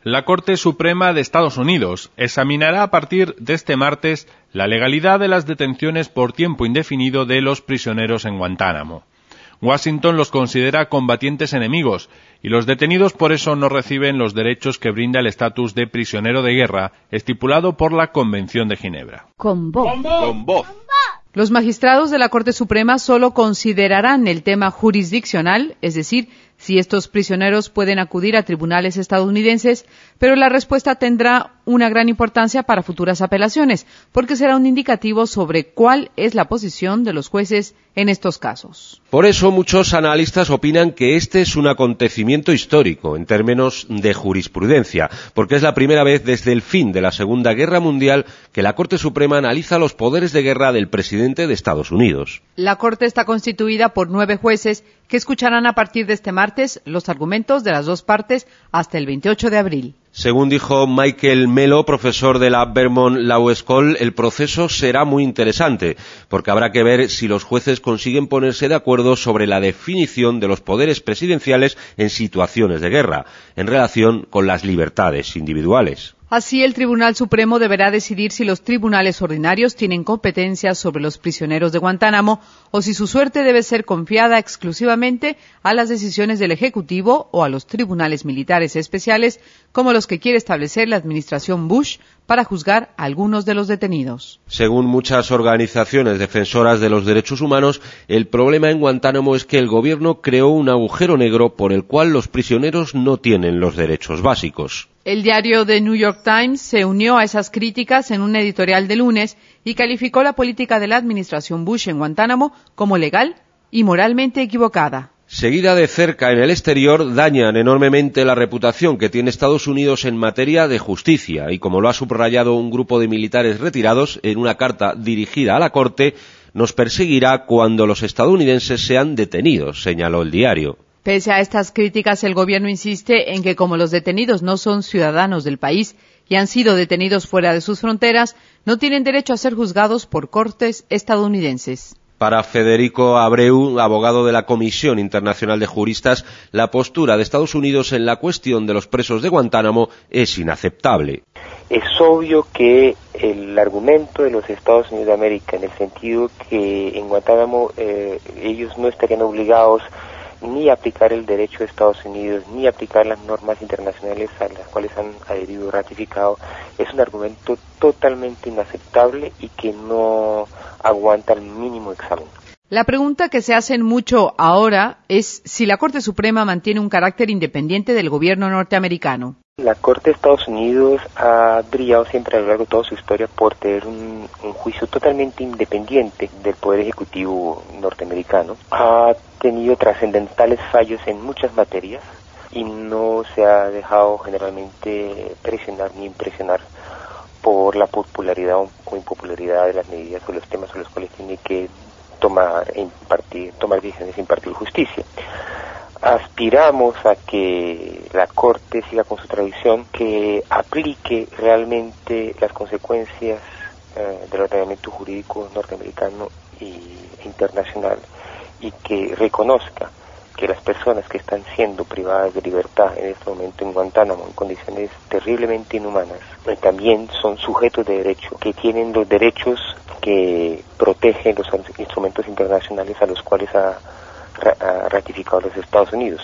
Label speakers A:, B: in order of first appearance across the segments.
A: La Corte Suprema de Estados Unidos examinará a partir de este martes la legalidad de las detenciones por tiempo indefinido de los prisioneros en Guantánamo. Washington los considera combatientes enemigos y los detenidos por eso no reciben los derechos que brinda el estatus de prisionero de guerra estipulado por la Convención de Ginebra.
B: Con voz.
A: Con voz.
B: Los magistrados de la Corte Suprema solo considerarán el tema jurisdiccional, es decir, si estos prisioneros pueden acudir a tribunales estadounidenses, pero la respuesta tendrá una gran importancia para futuras apelaciones, porque será un indicativo sobre cuál es la posición de los jueces en estos casos.
C: Por eso muchos analistas opinan que este es un acontecimiento histórico en términos de jurisprudencia, porque es la primera vez desde el fin de la Segunda Guerra Mundial que la Corte Suprema analiza los poderes de guerra del presidente de Estados Unidos.
B: La Corte está constituida por 9 jueces que escucharán a partir de este martes los argumentos de las dos partes hasta el 28 de abril.
C: Según dijo Michael Melo, profesor de la Vermont Law School, el proceso será muy interesante, porque habrá que ver si los jueces consiguen ponerse de acuerdo sobre la definición de los poderes presidenciales en situaciones de guerra, en relación con las libertades individuales.
B: Así, el Tribunal Supremo deberá decidir si los tribunales ordinarios tienen competencias sobre los prisioneros de Guantánamo o si su suerte debe ser confiada exclusivamente a las decisiones del Ejecutivo o a los tribunales militares especiales, como los que quiere establecer la administración Bush para juzgar a algunos de los detenidos.
C: Según muchas organizaciones defensoras de los derechos humanos, el problema en Guantánamo es que el gobierno creó un agujero negro por el cual los prisioneros no tienen los derechos básicos.
B: El diario The New York Times se unió a esas críticas en un editorial de lunes y calificó la política de la administración Bush en Guantánamo como legal y moralmente equivocada.
C: Seguida de cerca en el exterior, dañan enormemente la reputación que tiene Estados Unidos en materia de justicia y, como lo ha subrayado un grupo de militares retirados en una carta dirigida a la Corte, nos perseguirá cuando los estadounidenses sean detenidos, señaló el diario.
B: Pese a estas críticas, el gobierno insiste en que como los detenidos no son ciudadanos del país y han sido detenidos fuera de sus fronteras, no tienen derecho a ser juzgados por cortes estadounidenses.
C: Para Federico Abreu, abogado de la Comisión Internacional de Juristas, la postura de Estados Unidos en la cuestión de los presos de Guantánamo es inaceptable.
D: Es obvio que el argumento de los Estados Unidos de América, en el sentido que en Guantánamo ellos no estarían obligados ni aplicar el derecho de Estados Unidos, ni aplicar las normas internacionales a las cuales han adherido o ratificado, es un argumento totalmente inaceptable y que no aguanta el mínimo examen.
B: La pregunta que se hacen mucho ahora es si la Corte Suprema mantiene un carácter independiente del gobierno norteamericano.
D: La Corte de Estados Unidos ha brillado siempre a lo largo de toda su historia por tener un juicio totalmente independiente del Poder Ejecutivo norteamericano. Ha tenido trascendentales fallos en muchas materias y no se ha dejado generalmente presionar ni impresionar por la popularidad o impopularidad de las medidas o los temas sobre los cuales tiene que tomar decisiones e impartir justicia. Aspiramos a que la Corte siga con su tradición, que aplique realmente las consecuencias del ordenamiento jurídico norteamericano e internacional y que reconozca que las personas que están siendo privadas de libertad en este momento en Guantánamo en condiciones terriblemente inhumanas también son sujetos de derecho, que tienen los derechos que protegen los instrumentos internacionales a los cuales ha ratificado los Estados Unidos.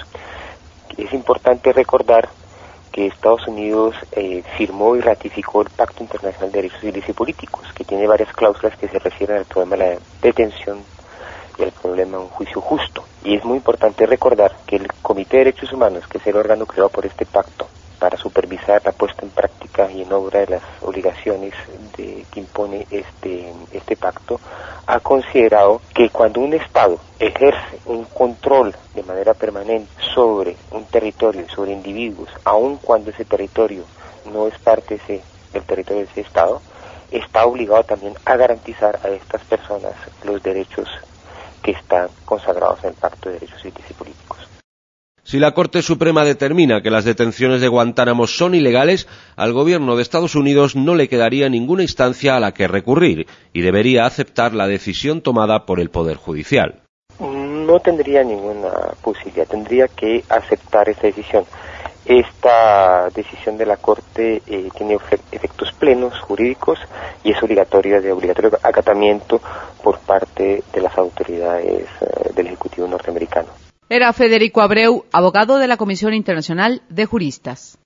D: Es importante recordar que Estados Unidos firmó y ratificó el Pacto Internacional de Derechos Civiles y Políticos, que tiene varias cláusulas que se refieren al problema de la detención y al problema de un juicio justo. Y es muy importante recordar que el Comité de Derechos Humanos, que es el órgano creado por este pacto para supervisar la puesta en práctica y en obra de las obligaciones que impone este pacto, ha considerado que cuando un Estado ejerce un control de manera permanente sobre un territorio, sobre individuos, aun cuando ese territorio no es parte del territorio de ese Estado, está obligado también a garantizar a estas personas los derechos que están consagrados en el Pacto de Derechos Civiles y Políticos.
C: Si la Corte Suprema determina que las detenciones de Guantánamo son ilegales, al gobierno de Estados Unidos no le quedaría ninguna instancia a la que recurrir y debería aceptar la decisión tomada por el Poder Judicial.
D: No tendría ninguna posibilidad, tendría que aceptar esa decisión. esta decisión de la Corte tiene efectos plenos jurídicos y es obligatorio acatamiento por parte de las autoridades del Ejecutivo norteamericano.
B: Era Federico Abreu, abogado de la Comisión Internacional de Juristas.